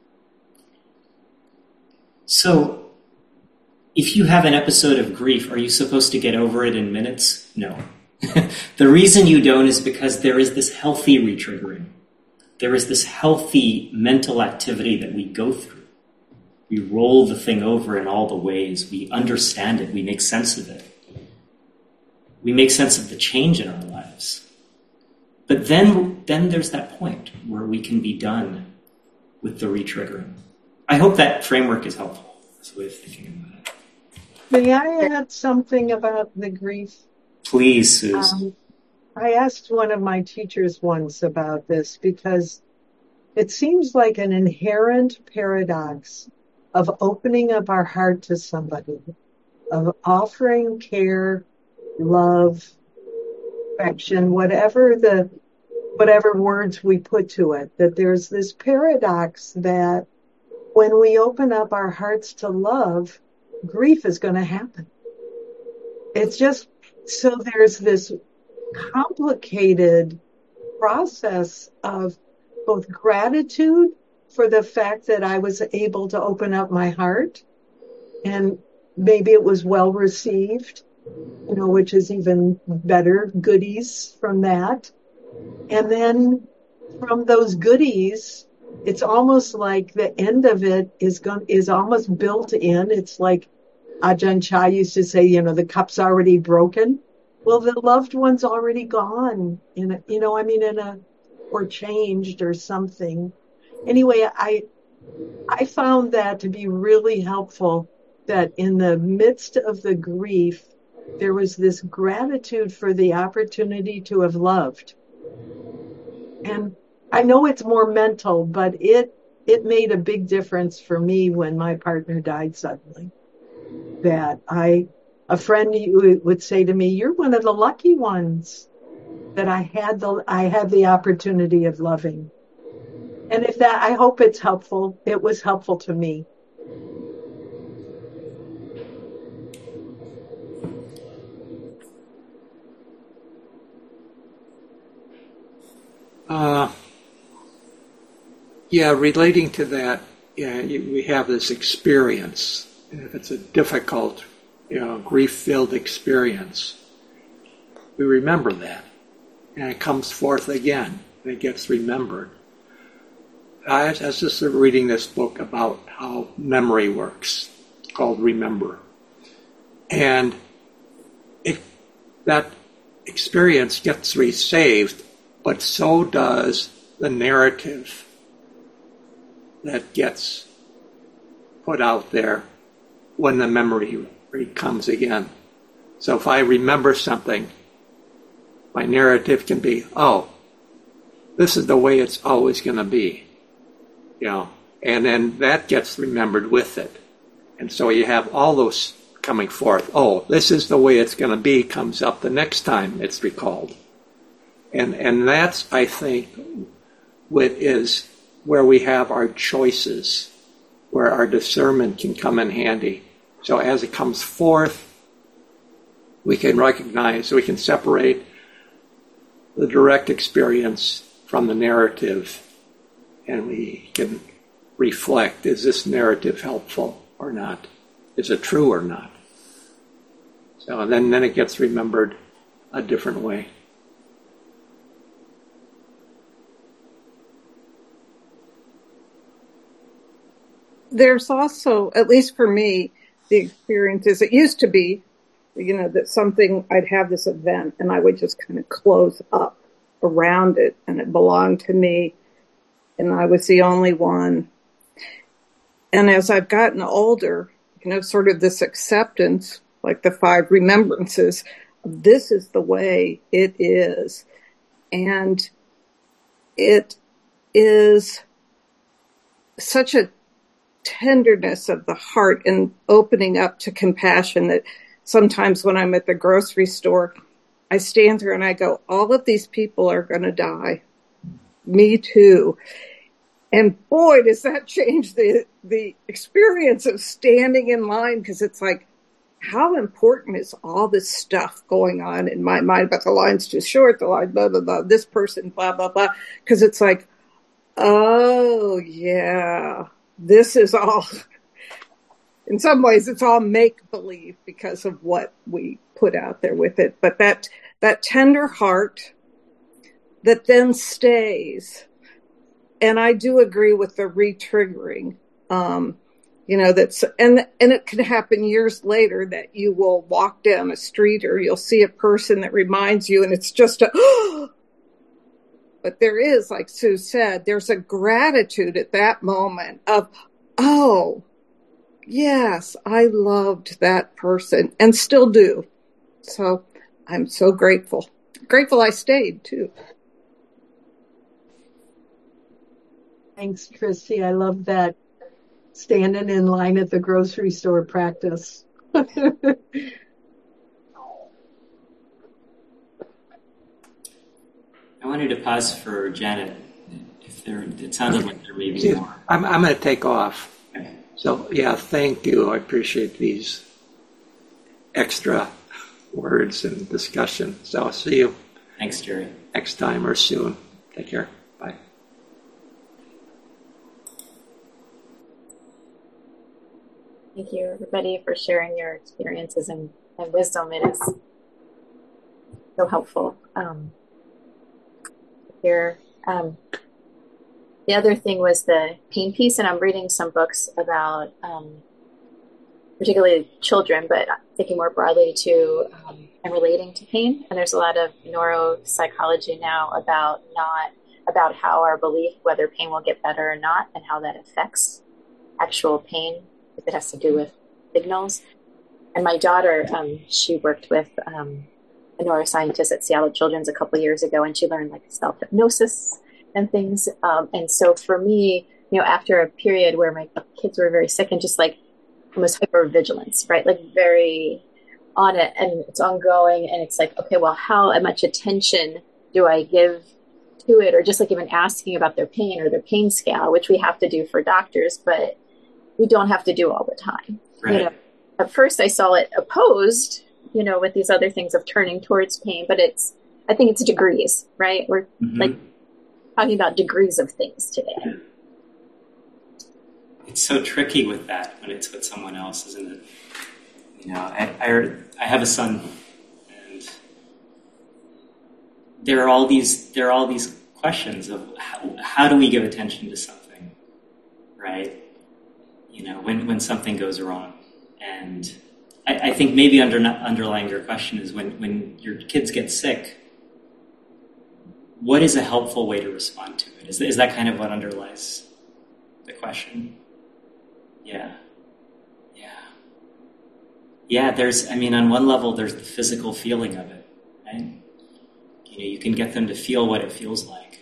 So, if you have an episode of grief, are you supposed to get over it in minutes? No. The reason you don't is because there is this healthy re-triggering. There is this healthy mental activity that we go through. We roll the thing over in all the ways. We understand it. We make sense of it. We make sense of the change in our lives. But then, then there's that point where we can be done with the re-triggering. I hope that framework is helpful. That's a way of thinking about it. May I add something about the grief? Please, Suze. Um, I asked one of my teachers once about this because it seems like an inherent paradox of opening up our heart to somebody, of offering care, love, affection, whatever the whatever words we put to it, that there's this paradox that when we open up our hearts to love, grief is going to happen. It's just, so there's this complicated process of both gratitude for the fact that I was able to open up my heart, and maybe it was well received, you know, which is even better, goodies from that. And then from those goodies, it's almost like the end of it is going is almost built in. It's like Ajahn Chah used to say, you know, the cup's already broken. Well, the loved one's already gone in a, you know, I mean, in a, or changed or something. Anyway, I, I found that to be really helpful, that in the midst of the grief, there was this gratitude for the opportunity to have loved. And I know it's more mental, but it, it made a big difference for me when my partner died suddenly. That I, a friend would say to me, "You're one of the lucky ones that I had the, I had the opportunity of loving." And if that, I hope it's helpful. It was helpful to me. Uh, yeah, relating to that, yeah, you, we have this experience. And if it's a difficult, you know, grief-filled experience, we remember that. And it comes forth again, and it gets remembered. I was just reading this book about how memory works, called Remember. And it, that experience gets resaved, but so does the narrative that gets put out there when the memory comes again. So if I remember something, my narrative can be, oh, this is the way it's always going to be. You know, and then that gets remembered with it. And so you have all those coming forth. Oh, this is the way it's going to be comes up the next time it's recalled. And and that's, I think, what is where we have our choices, where our discernment can come in handy. So as it comes forth, we can recognize, we can separate the direct experience from the narrative, and we can reflect, is this narrative helpful or not? Is it true or not? So then, then it gets remembered a different way. There's also, at least for me, the experience is, it used to be, you know, that something, I'd have this event and I would just kind of close up around it and it belonged to me and I was the only one. And as I've gotten older, you know, sort of this acceptance, like the five remembrances, this is the way it is. And it is such a tenderness of the heart and opening up to compassion that sometimes when I'm at the grocery store, I stand there and I go, all of these people are going to die. Me too. And boy, does that change the, the experience of standing in line, because it's like, how important is all this stuff going on in my mind? But the line's too short, the line, blah, blah, blah, this person, blah, blah, blah. Because it's like, oh, yeah, this is all, in some ways, it's all make-believe because of what we put out there with it. But that that tender heart that then stays, and I do agree with the re-triggering, um, you know, that's, and, and it can happen years later that you will walk down a street or you'll see a person that reminds you, and it's just a, but there is, like Sue said, there's a gratitude at that moment of, oh, yes, I loved that person and still do. So I'm so grateful. Grateful I stayed too. Thanks, Christy. I love that standing in line at the grocery store practice. I wanted to pause for Janet. If there, it sounded like there may be Yeah, more. I'm, I'm going to take off. Okay. So, yeah, thank you. I appreciate these extra words and discussion. So I'll see you Thanks, Jerry. next time or soon. Take care. Bye. Thank you, everybody, for sharing your experiences and, and wisdom. It is so helpful. Um, here, um, the other thing was the pain piece, and I'm reading some books about, um, particularly children, but thinking more broadly to um, and relating to pain. And there's a lot of neuropsychology now about not about how our belief whether pain will get better or not, and how that affects actual pain, if it has to do with signals. And my daughter, um, she worked with um, a neuroscientist at Seattle Children's a couple of years ago, and she learned like self-hypnosis and things. Um, and so for me, you know, after a period where my kids were very sick and just like almost hypervigilance, right? Like very on it, and it's ongoing, and it's like, okay, well, how much attention do I give to it? Or just like even asking about their pain or their pain scale, which we have to do for doctors, but we don't have to do all the time. Right. You know, at first I saw it opposed, you know, with these other things of turning towards pain, but it's, I think it's degrees, right? We're Mm-hmm. like talking about degrees of things today. It's so tricky with that when it's with someone else, isn't it? You know, I, I, I have a son, and there are all these there are all these questions of how, how do we give attention to something, right? You know, when, when something goes wrong. And I, I think maybe under, underlying your question is when, when your kids get sick, what is a helpful way to respond to it? Is, is that kind of what underlies the question? Yeah. Yeah. Yeah, there's, I mean, on one level, there's the physical feeling of it, right? You know, you can get them to feel what it feels like.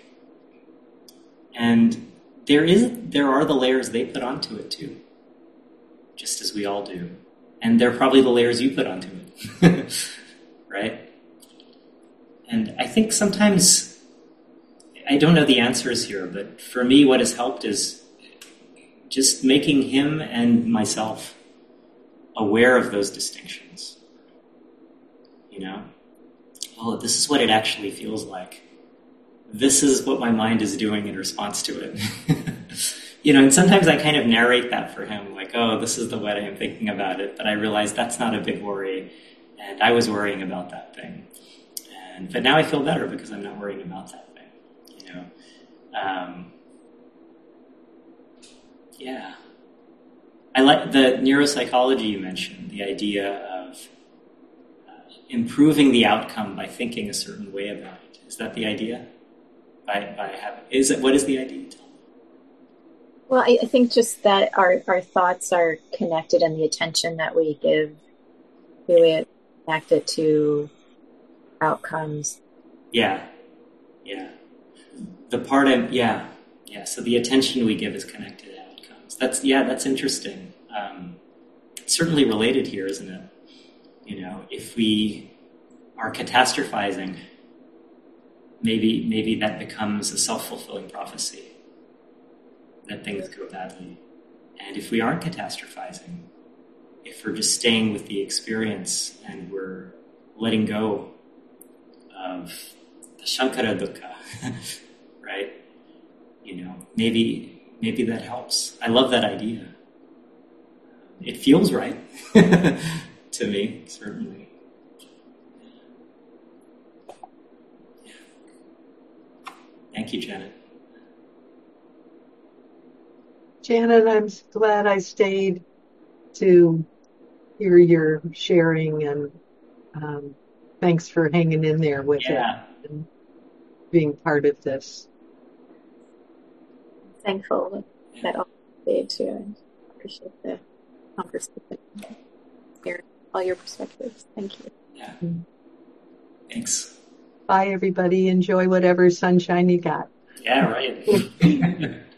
And there is, there are the layers they put onto it too, just as we all do. And they're probably the layers you put onto it, right? And I think sometimes, I don't know the answers here, but for me, what has helped is just making him and myself aware of those distinctions. You know? Oh, this is what it actually feels like. This is what my mind is doing in response to it. You know, and sometimes I kind of narrate that for him, like, oh, this is the way I'm thinking about it, but I realize that's not a big worry, and I was worrying about that thing. And but now I feel better because I'm not worrying about that thing, you know. Um, yeah. I like the neuropsychology you mentioned, the idea of uh, improving the outcome by thinking a certain way about it. Is that the idea? By, by having, is it, what is the idea? Well, I, I think just that our, our thoughts are connected, and the attention that we give to it, connected to outcomes. Yeah. Yeah. The part of, yeah. Yeah. So the attention we give is connected to outcomes. That's, yeah, that's interesting. Um, it's certainly related here, isn't it? You know, if we are catastrophizing, maybe, maybe that becomes a self-fulfilling prophecy, that things go badly. And if we aren't catastrophizing, if we're just staying with the experience and we're letting go of the Shankara Dukkha, right? You know, maybe maybe that helps. I love that idea. It feels right to me, certainly. Yeah. Thank you, Janet. Janet, I'm glad I stayed to hear your sharing, and um, thanks for hanging in there with Yeah. it and being part of this. Thankful that all stayed too. And appreciate the conversation. Hear all your perspectives. Thank you. Yeah. Thanks. Bye, everybody. Enjoy whatever sunshine you got. Yeah, right.